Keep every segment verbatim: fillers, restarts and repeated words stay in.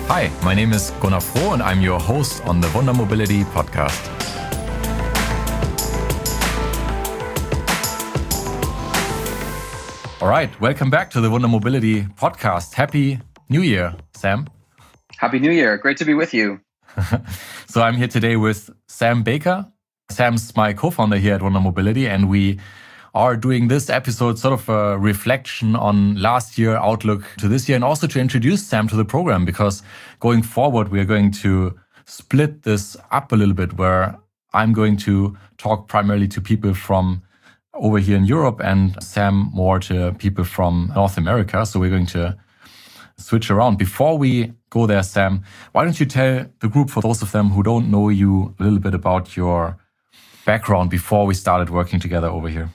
Hi, my name is Gunnar Froh and I'm your host on the Wunder Mobility podcast. All right, welcome back to the Wunder Mobility podcast. Happy New Year, Sam. Happy New Year. Great to be with you. So I'm here today with Sam Baker. Sam's my co-founder here at Wunder Mobility, and we are doing this episode sort of a reflection on last year, outlook to this year, and also to introduce Sam to the program, because going forward, we are going to split this up a little bit, where I'm going to talk primarily to people from over here in Europe and Sam more to people from North America. So we're going to switch around. Before we go there, Sam, why don't you tell the group, for those of them who don't know you, a little bit about your background before we started working together over here?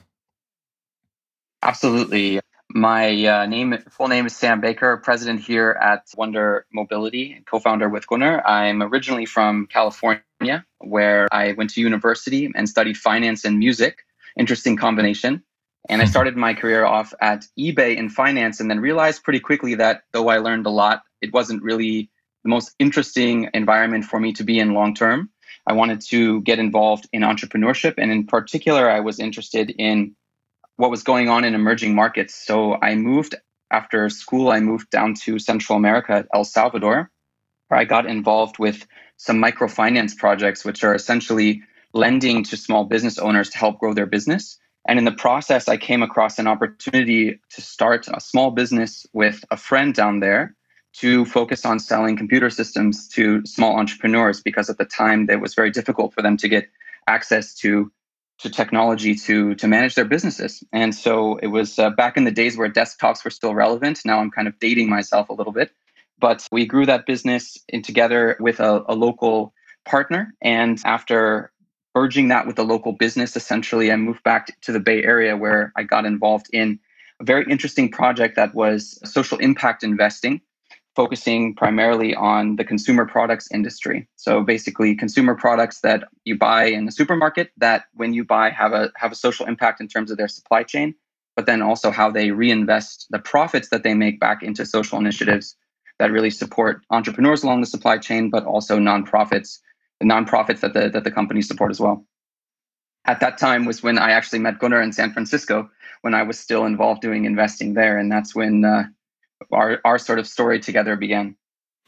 Absolutely. My uh, name, full name is Sam Baker, president here at Wunder Mobility and co-founder with Gunnar. I'm originally from California, where I went to university and studied finance and music. Interesting combination. And I started my career off at eBay in finance, and then realized pretty quickly that though I learned a lot, it wasn't really the most interesting environment for me to be in long term. I wanted to get involved in entrepreneurship. And in particular, I was interested in what was going on in emerging markets. So I moved after school, I moved down to Central America, El Salvador, where I got involved with some microfinance projects, which are essentially lending to small business owners to help grow their business. And in the process, I came across an opportunity to start a small business with a friend down there to focus on selling computer systems to small entrepreneurs, because at the time it was very difficult for them to get access to to technology to to manage their businesses. And so it was uh, back in the days where desktops were still relevant. Now I'm kind of dating myself a little bit, but we grew that business in together with a, a local partner. And after merging that with the local business, essentially, I moved back to the Bay Area, where I got involved in a very interesting project that was social impact investing, focusing primarily on the consumer products industry. So basically consumer products that you buy in the supermarket that when you buy have a have a social impact in terms of their supply chain, but then also how they reinvest the profits that they make back into social initiatives that really support entrepreneurs along the supply chain, but also nonprofits, the nonprofits that the that the companies support as well. At that time was when I actually met Gunnar in San Francisco, when I was still involved doing investing there. And that's when uh, Our, our sort of story together began.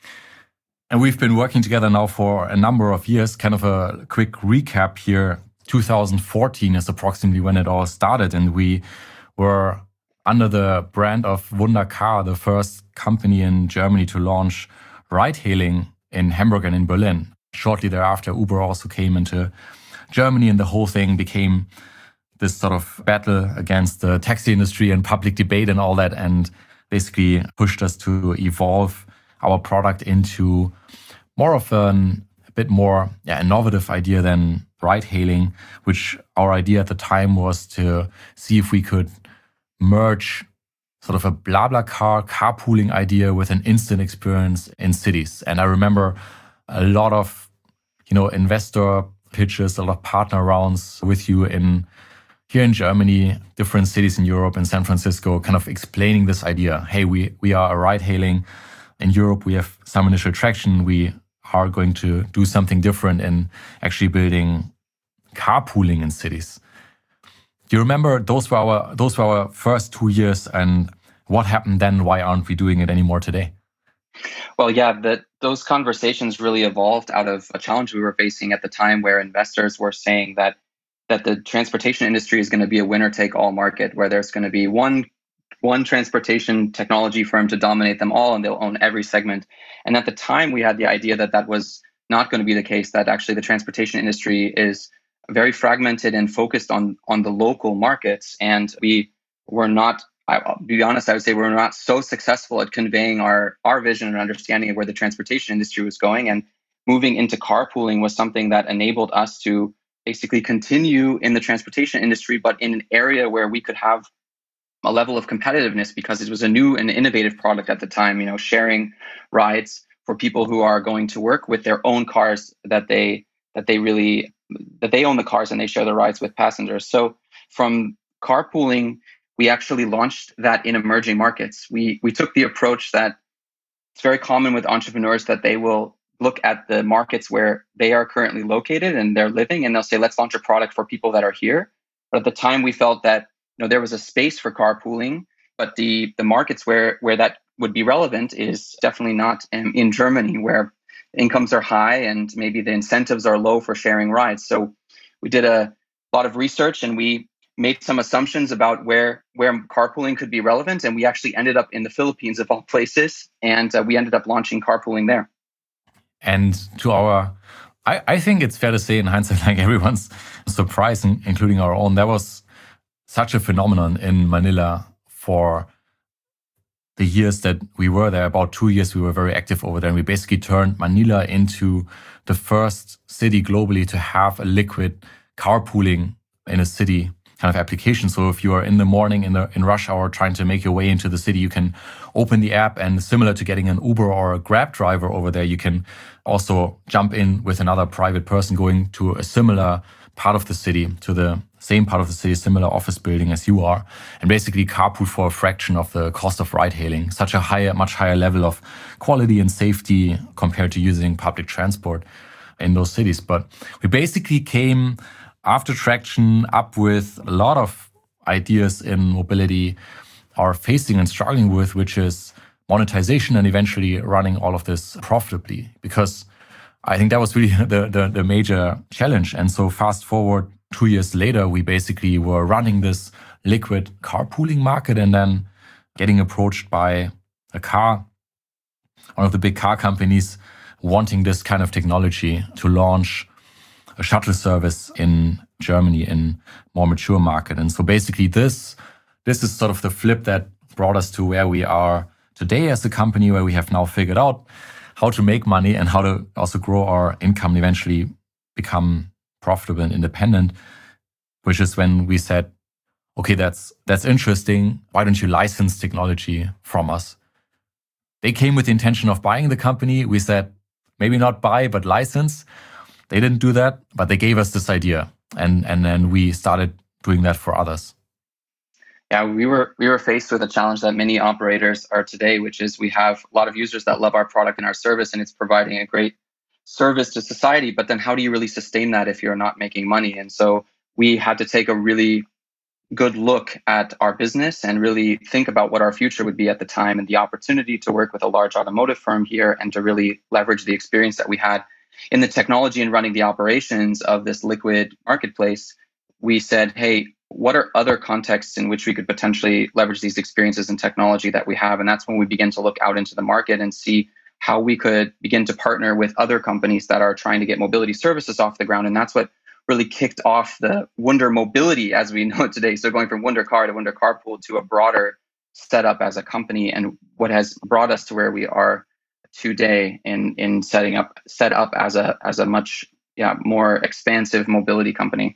And we've been working together now for a number of years. Kind of a quick recap here. two thousand fourteen is approximately when it all started. And we were under the brand of Wundercar, the first company in Germany to launch ride-hailing in Hamburg and in Berlin. Shortly thereafter, Uber also came into Germany, and the whole thing became this sort of battle against the taxi industry and public debate and all that. And basically pushed us to evolve our product into more of an, a bit more yeah, innovative idea than ride-hailing, which our idea at the time was to see if we could merge sort of a BlaBlaCar carpooling idea with an instant experience in cities. And I remember a lot of, you know, investor pitches, a lot of partner rounds with you in here in Germany, different cities in Europe, and San Francisco, kind of explaining this idea. Hey, we we are a ride-hailing. In Europe, we have some initial traction. We are going to do something different in actually building carpooling in cities. Do you remember those were our those were our first two years, and what happened then? Why aren't we doing it anymore today? Well, yeah, that those conversations really evolved out of a challenge we were facing at the time, where investors were saying that that the transportation industry is going to be a winner-take-all market, where there's going to be one one transportation technology firm to dominate them all, and they'll own every segment. And at the time, we had the idea that that was not going to be the case, that actually the transportation industry is very fragmented and focused on, on the local markets. And we were not, I'll be honest, I would say we were not so successful at conveying our, our vision and understanding of where the transportation industry was going. And moving into carpooling was something that enabled us to basically continue in the transportation industry, but in an area where we could have a level of competitiveness, because it was a new and innovative product at the time, you know, sharing rides for people who are going to work with their own cars, that they that they really that they own the cars and they share the rides with passengers. So from carpooling, we actually launched that in emerging markets. We we took the approach that it's very common with entrepreneurs that they will look at the markets where they are currently located and they're living, and they'll say, let's launch a product for people that are here. But at the time, we felt that you know there was a space for carpooling, but the the markets where where that would be relevant is definitely not in, in Germany, where incomes are high and maybe the incentives are low for sharing rides. So we did a lot of research and we made some assumptions about where where carpooling could be relevant, and we actually ended up in the Philippines of all places, and uh, we ended up launching carpooling there. And to our, I, I think it's fair to say in hindsight, like everyone's surprise, including our own, there was such a phenomenon in Manila for the years that we were there. About two years we were very active over there, and we basically turned Manila into the first city globally to have a liquid carpooling in a city kind of application. So if you are in the morning in the in rush hour trying to make your way into the city, you can open the app, and similar to getting an Uber or a Grab driver over there, you can also jump in with another private person going to a similar part of the city, to the same part of the city, similar office building as you are, and basically carpool for a fraction of the cost of ride hailing. Such a higher, much higher level of quality and safety compared to using public transport in those cities. But we basically came after traction up with a lot of ideas in mobility are facing and struggling with, which is monetization and eventually running all of this profitably. Because I think that was really the, the, the major challenge. And so fast forward two years later, we basically were running this liquid carpooling market and then getting approached by a car, one of the big car companies wanting this kind of technology to launch a shuttle service in Germany, in more mature market. And so basically this, this is sort of the flip that brought us to where we are today as a company, where we have now figured out how to make money and how to also grow our income and eventually become profitable and independent, which is when we said, okay, that's that's interesting. Why don't you license technology from us? They came with the intention of buying the company. We said, maybe not buy, but license. They didn't do that, but they gave us this idea. And, and then we started doing that for others. Yeah, we were we were faced with a challenge that many operators are today, which is we have a lot of users that love our product and our service, and it's providing a great service to society. But then how do you really sustain that if you're not making money? And so we had to take a really good look at our business and really think about what our future would be at the time, and the opportunity to work with a large automotive firm here and to really leverage the experience that we had in the technology and running the operations of this liquid marketplace. We said, hey, what are other contexts in which we could potentially leverage these experiences and technology that we have? And that's when we began to look out into the market and see how we could begin to partner with other companies that are trying to get mobility services off the ground. And that's what really kicked off the Wunder Mobility as we know it today. So going from Wunder Car to Wunder Carpool to a broader setup as a company, and what has brought us to where we are today in in setting up set up as a as a much yeah more expansive mobility company.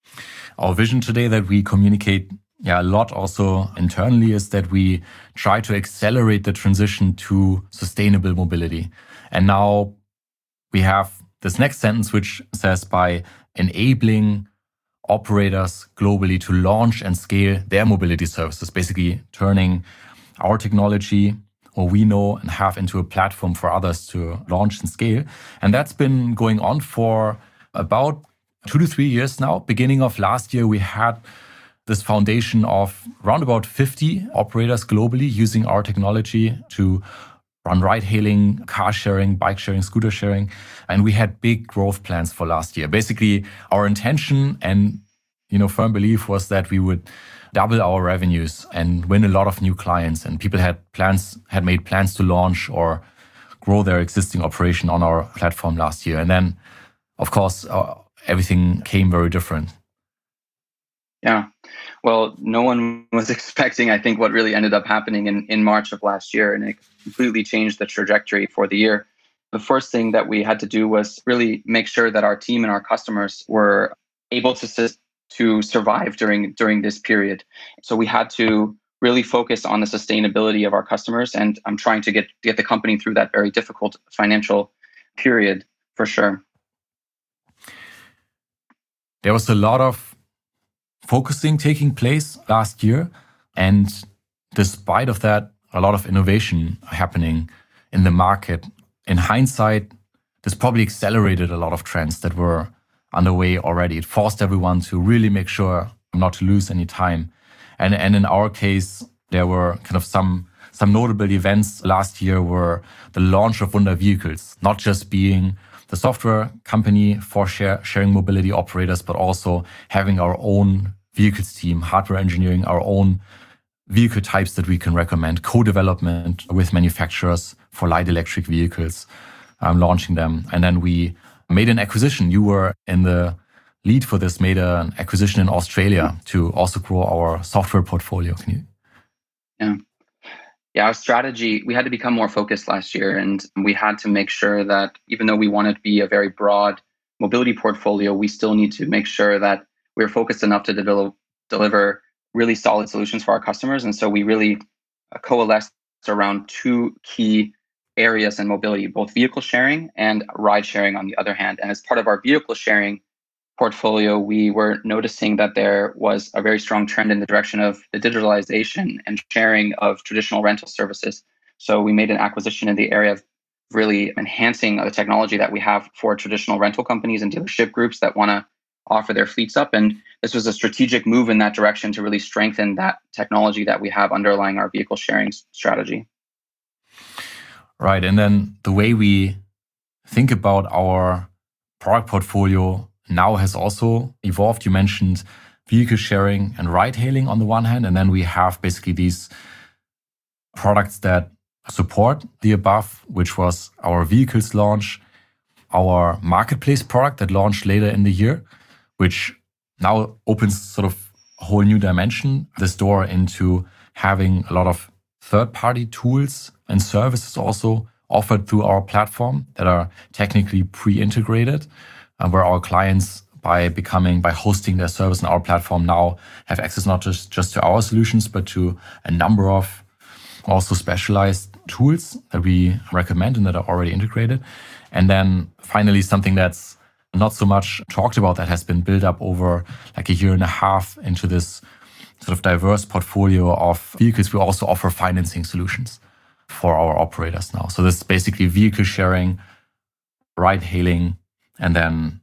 Our vision today that we communicate yeah, a lot also internally is that we try to accelerate the transition to sustainable mobility. And now we have this next sentence, which says by enabling operators globally to launch and scale their mobility services, basically turning our technology, what we know and have, into a platform for others to launch and scale. And that's been going on for about two to three years now. Beginning of last year, we had this foundation of around about fifty operators globally using our technology to run ride hailing, car sharing, bike sharing, scooter sharing. And we had big growth plans for last year. Basically, our intention and you know firm belief was that we would double our revenues and win a lot of new clients. And people had plans, had made plans to launch or grow their existing operation on our platform last year. And then, of course, uh, everything came very different. Yeah. Well, no one was expecting, I think, what really ended up happening in, in March of last year, and it completely changed the trajectory for the year. The first thing that we had to do was really make sure that our team and our customers were able to, to survive during, during this period. So we had to really focus on the sustainability of our customers, and I'm trying to get, get the company through that very difficult financial period for sure. There was a lot of focusing taking place last year. And despite of that, a lot of innovation happening in the market. In hindsight, this probably accelerated a lot of trends that were underway already. It forced everyone to really make sure not to lose any time. And, and in our case, there were kind of some some notable events last year were the launch of Wunder Vehicles, not just being the software company for share, sharing mobility operators, but also having our own vehicles team, hardware engineering, our own vehicle types that we can recommend, co-development with manufacturers for light electric vehicles, um, launching them. And then we made an acquisition. You were in the lead for this, made an acquisition in Australia to also grow our software portfolio. Can you? Yeah. Yeah, our strategy, we had to become more focused last year, and we had to make sure that even though we wanted to be a very broad mobility portfolio, we still need to make sure that we're focused enough to develop, deliver really solid solutions for our customers. And so we really coalesced around two key areas in mobility, both vehicle sharing and ride sharing on the other hand. And as part of our vehicle sharing portfolio, we were noticing that there was a very strong trend in the direction of the digitalization and sharing of traditional rental services. So we made an acquisition in the area of really enhancing the technology that we have for traditional rental companies and dealership groups that want to offer their fleets up. And this was a strategic move in that direction to really strengthen that technology that we have underlying our vehicle sharing strategy. Right. And then the way we think about our product portfolio now has also evolved. You mentioned vehicle sharing and ride hailing on the one hand, and then we have basically these products that support the above, which was our vehicles launch, our marketplace product that launched later in the year, which now opens sort of a whole new dimension, this door into having a lot of third-party tools and services also offered through our platform that are technically pre-integrated, and where our clients, by becoming, by hosting their service on our platform, now have access not just, just to our solutions, but to a number of also specialized tools that we recommend and that are already integrated. And then finally, something that's not so much talked about that has been built up over like a year and a half into this sort of diverse portfolio of vehicles. We also offer financing solutions for our operators now. So this is basically vehicle sharing, ride hailing, and then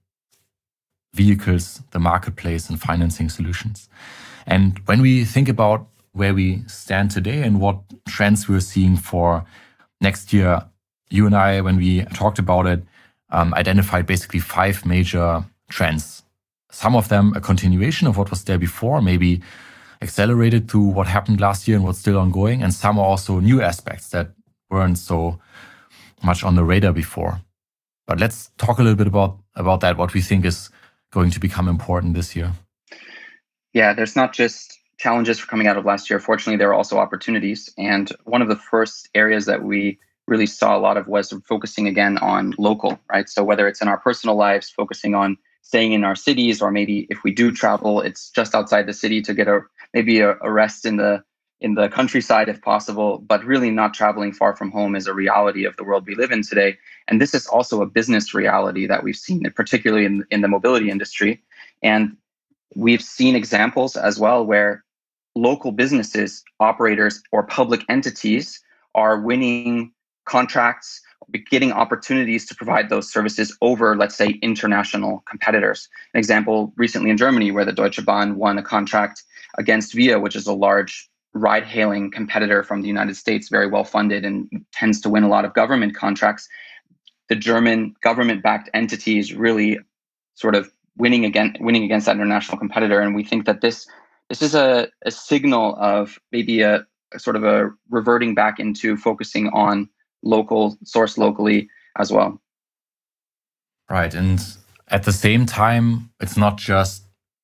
vehicles, the marketplace, and financing solutions. And when we think about where we stand today and what trends we're seeing for next year, you and I, when we talked about it, um, identified basically five major trends. Some of them a continuation of what was there before, maybe accelerated to what happened last year and what's still ongoing, and some are also new aspects that weren't so much on the radar before. But let's talk a little bit about, about that, what we think is going to become important this year. Yeah, there's not just challenges for coming out of last year. Fortunately, there are also opportunities. And one of the first areas that we really saw a lot of was focusing again on local, right? So whether it's in our personal lives, focusing on staying in our cities, or maybe if we do travel, it's just outside the city to get a maybe a, a rest in the in the countryside if possible, but really not traveling far from home is a reality of the world we live in today. And this is also a business reality that we've seen, particularly in, in the mobility industry. And we've seen examples as well where local businesses, operators, or public entities are winning contracts, getting opportunities to provide those services over, let's say, international competitors. An example recently in Germany, where the Deutsche Bahn won a contract against Via, which is a large ride-hailing competitor from the United States, very well funded and tends to win a lot of government contracts. The German government-backed entities really sort of winning again, winning against that international competitor, and we think that this this is a, a signal of maybe a, a sort of a reverting back into focusing on local, source locally as well. Right, and at the same time, it's not just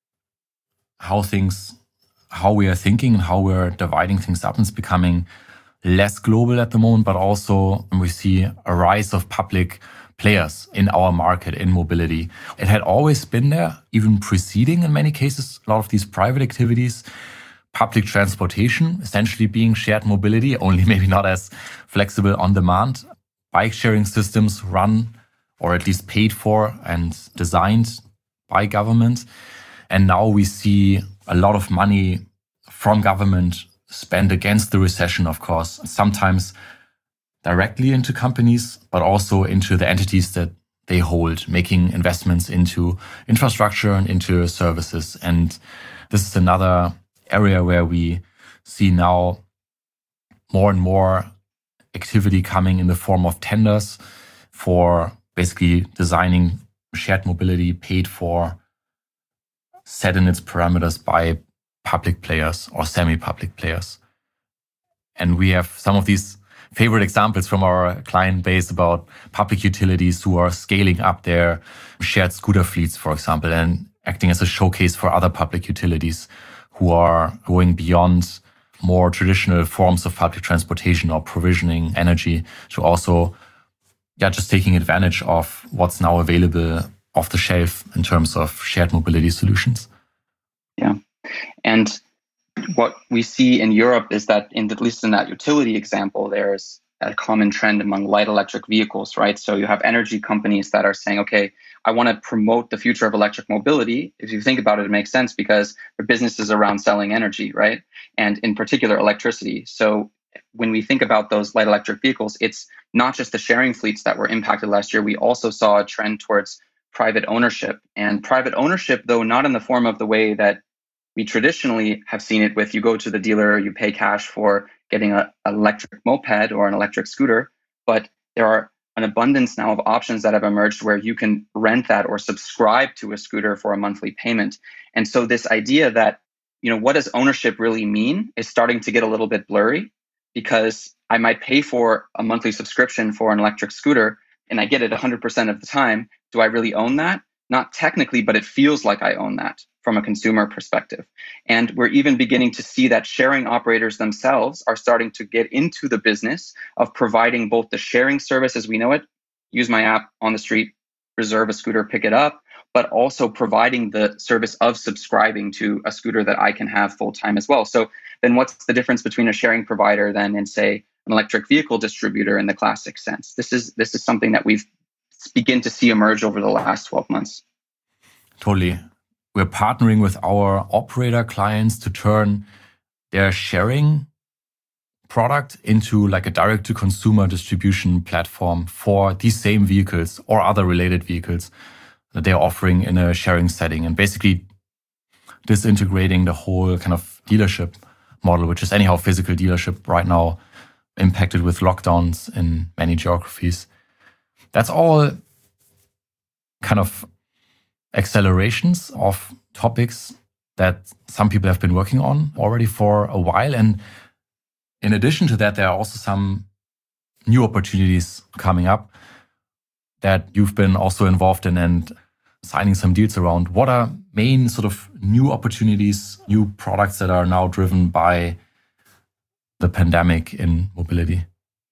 how things. how we are thinking and how we're dividing things up. It's becoming less global at the moment, but also we see a rise of public players in our market in mobility. It had always been there, even preceding in many cases, a lot of these private activities, public transportation, essentially being shared mobility, only maybe not as flexible on demand. Bike sharing systems run or at least paid for and designed by government. And now we see a lot of money from government spent against the recession, of course, sometimes directly into companies, but also into the entities that they hold, making investments into infrastructure and into services. And this is another area where we see now more and more activity coming in the form of tenders for basically designing shared mobility paid for, set in its parameters by public players or semi-public players. And we have some of these favorite examples from our client base about public utilities who are scaling up their shared scooter fleets, for example, and acting as a showcase for other public utilities who are going beyond more traditional forms of public transportation or provisioning energy to also, yeah, just taking advantage of what's now available off the shelf in terms of shared mobility solutions. Yeah. And what we see in Europe is that, in at least in that utility example, there's a common trend among light electric vehicles, right? So you have energy companies that are saying, okay, I want to promote the future of electric mobility. If you think about it, it makes sense because their business is around selling energy, right? And in particular, electricity. So when we think about those light electric vehicles, it's not just the sharing fleets that were impacted last year. We also saw a trend towards private ownership. And private ownership, though not in the form of the way that we traditionally have seen it with, you go to the dealer, you pay cash for getting an electric moped or an electric scooter, but there are an abundance now of options that have emerged where you can rent that or subscribe to a scooter for a monthly payment. And so this idea that, you know, what does ownership really mean is starting to get a little bit blurry, because I might pay for a monthly subscription for an electric scooter and I get it one hundred percent of the time. Do I really own that? Not technically, but it feels like I own that from a consumer perspective. And we're even beginning to see that sharing operators themselves are starting to get into the business of providing both the sharing service as we know it, use my app on the street, reserve a scooter, pick it up, but also providing the service of subscribing to a scooter that I can have full time as well. So then what's the difference between a sharing provider then and, say, an electric vehicle distributor in the classic sense? This is this is something that we've begin to see emerge over the last twelve months. Totally. We're partnering with our operator clients to turn their sharing product into like a direct-to-consumer distribution platform for these same vehicles or other related vehicles that they're offering in a sharing setting, and basically disintegrating the whole kind of dealership model, which is anyhow physical dealership right now impacted with lockdowns in many geographies. That's all kind of accelerations of topics that some people have been working on already for a while. And in addition to that, there are also some new opportunities coming up that you've been also involved in and signing some deals around. What are main sort of new opportunities, new products that are now driven by the pandemic in mobility?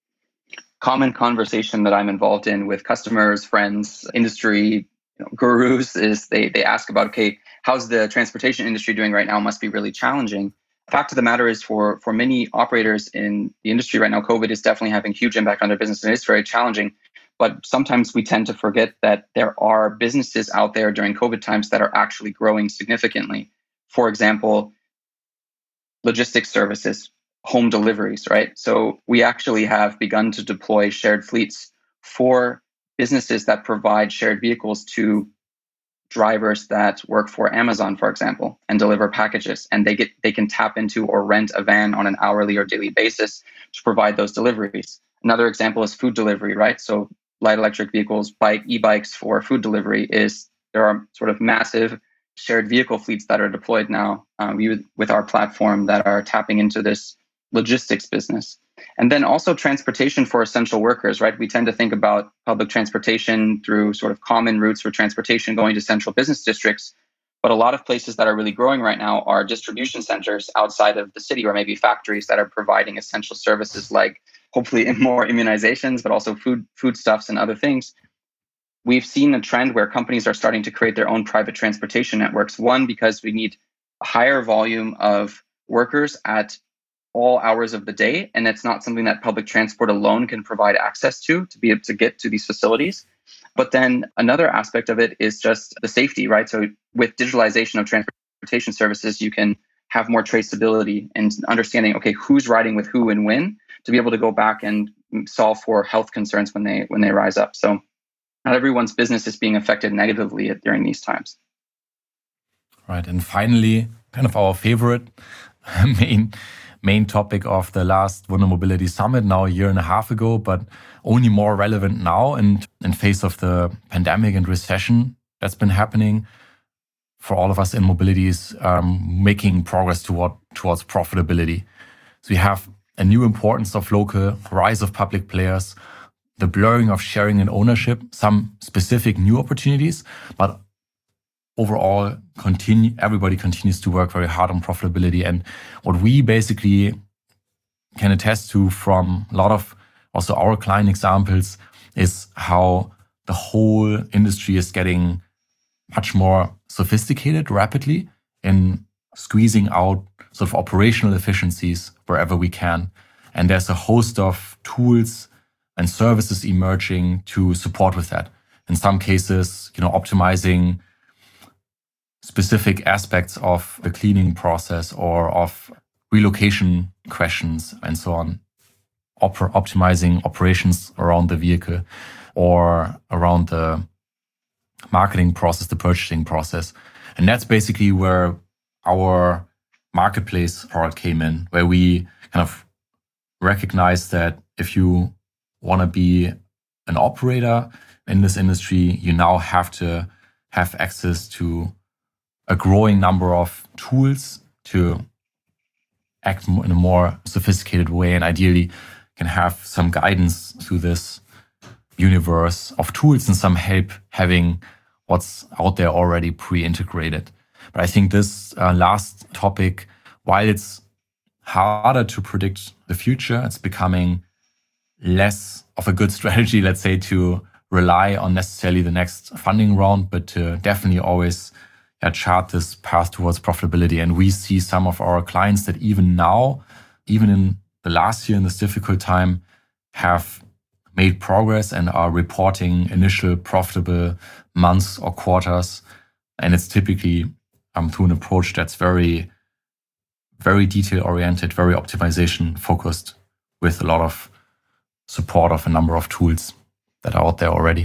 Common conversation that I'm involved in with customers, friends, industry, you know, gurus is they they ask about, okay, how's the transportation industry doing right now? Must be really challenging. Fact of the matter is, for for many operators in the industry right now, COVID is definitely having huge impact on their business, and it's very challenging. But sometimes we tend to forget that there are businesses out there during COVID times that are actually growing significantly. For example, logistics services, home deliveries, right? So we actually have begun to deploy shared fleets for businesses that provide shared vehicles to drivers that work for Amazon, for example, and deliver packages. And they get they can tap into or rent a van on an hourly or daily basis to provide those deliveries. Another example is food delivery, right? So light electric vehicles, bike, e-bikes for food delivery is, there are sort of massive shared vehicle fleets that are deployed now um, we, with our platform that are tapping into this logistics business. And then also transportation for essential workers, right? We tend to think about public transportation through sort of common routes for transportation going to central business districts. But a lot of places that are really growing right now are distribution centers outside of the city, or maybe factories that are providing essential services like hopefully more immunizations, but also food foodstuffs and other things. We've seen a trend where companies are starting to create their own private transportation networks. One, because we need a higher volume of workers at all hours of the day. And it's not something that public transport alone can provide access to, to be able to get to these facilities. But then another aspect of it is just the safety, right? So with digitalization of transportation services, you can have more traceability and understanding, okay, who's riding with who and when, to be able to go back and solve for health concerns when they when they rise up. So not everyone's business is being affected negatively during these times. Right. And finally, kind of our favorite main main topic of the last Wunder Mobility Summit now a year and a half ago, but only more relevant now and in face of the pandemic and recession that's been happening for all of us in mobility is um, making progress toward towards profitability. So we have a new importance of local, rise of public players, the blurring of sharing and ownership, some specific new opportunities, but overall, continue. Everybody continues to work very hard on profitability. And what we basically can attest to from a lot of also our client examples is how the whole industry is getting much more sophisticated rapidly in squeezing out sort of operational efficiencies wherever we can. And there's a host of tools and services emerging to support with that. In some cases, you know, optimizing specific aspects of the cleaning process or of relocation questions and so on, Oper- optimizing operations around the vehicle or around the marketing process, the purchasing process. And that's basically where our marketplace product came in, where we kind of recognize that if you want to be an operator in this industry, you now have to have access to a growing number of tools to act in a more sophisticated way, and ideally can have some guidance through this universe of tools and some help having what's out there already pre-integrated. But I think this uh, last topic, while it's harder to predict the future, it's becoming less of a good strategy, let's say, to rely on necessarily the next funding round, but to definitely always uh, chart this path towards profitability. And we see some of our clients that even now, even in the last year in this difficult time, have made progress and are reporting initial profitable months or quarters. And it's typically um, through an approach that's very, very detail-oriented, very optimization-focused, with a lot of support of a number of tools that are out there already.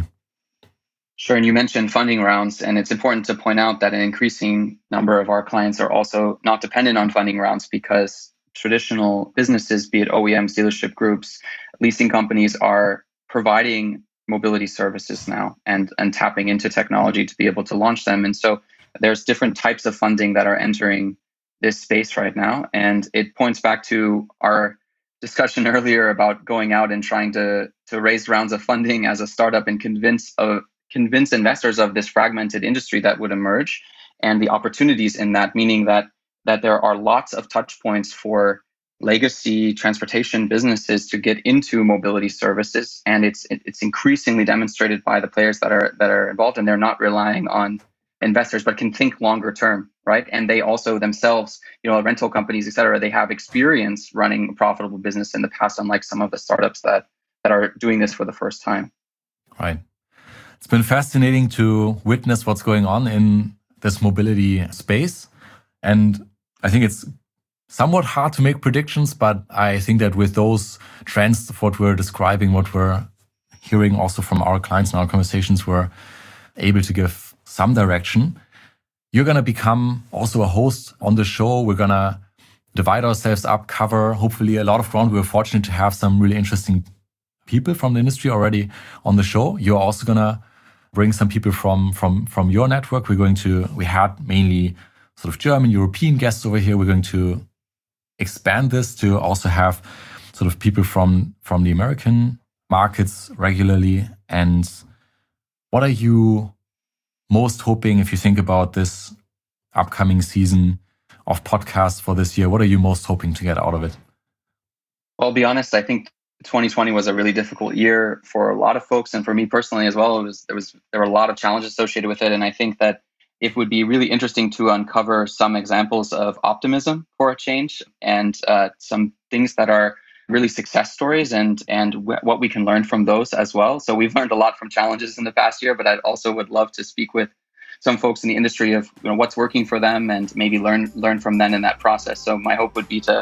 Sure. And you mentioned funding rounds, and it's important to point out that an increasing number of our clients are also not dependent on funding rounds because traditional businesses, be it O E Ms, dealership groups, leasing companies, are providing mobility services now and, and tapping into technology to be able to launch them. And so there's different types of funding that are entering this space right now. And it points back to our discussion earlier about going out and trying to, to raise rounds of funding as a startup and convince uh, convince investors of this fragmented industry that would emerge and the opportunities in that, meaning that that there are lots of touch points for legacy transportation businesses to get into mobility services. And it's it's increasingly demonstrated by the players that are that are involved, and they're not relying on investors, but can think longer term, right? And they also themselves, you know, rental companies, et cetera, they have experience running a profitable business in the past, unlike some of the startups that that are doing this for the first time. Right. It's been fascinating to witness what's going on in this mobility space. And I think it's somewhat hard to make predictions, but I think that with those trends, what we're describing, what we're hearing also from our clients in our conversations, we're able to give some direction. You're going to become also a host on the show. We're going to divide ourselves up, cover hopefully a lot of ground. We're fortunate to have some really interesting people from the industry already on the show. You're also going to bring some people from, from, from your network. We're going to, we had mainly sort of German, European guests over here. We're going to expand this to also have sort of people from, from the American markets regularly. And what are you most hoping, if you think about this upcoming season of podcasts for this year, what are you most hoping to get out of it? Well, I'll be honest, I think twenty twenty was a really difficult year for a lot of folks, and for me personally as well. It was there was there were a lot of challenges associated with it, and I think that it would be really interesting to uncover some examples of optimism for a change and uh, some things that are really success stories and and w- what we can learn from those as well. So we've learned a lot from challenges in the past year, but I also would love to speak with some folks in the industry of, you know, what's working for them and maybe learn learn from them in that process. So my hope would be to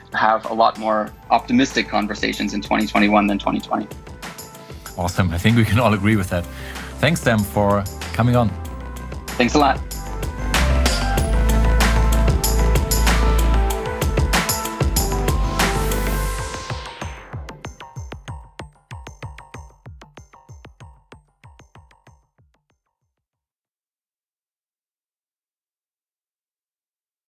have a lot more optimistic conversations in twenty twenty-one than twenty twenty. Awesome. I think we can all agree with that. Thanks, Sam, for coming on. Thanks a lot.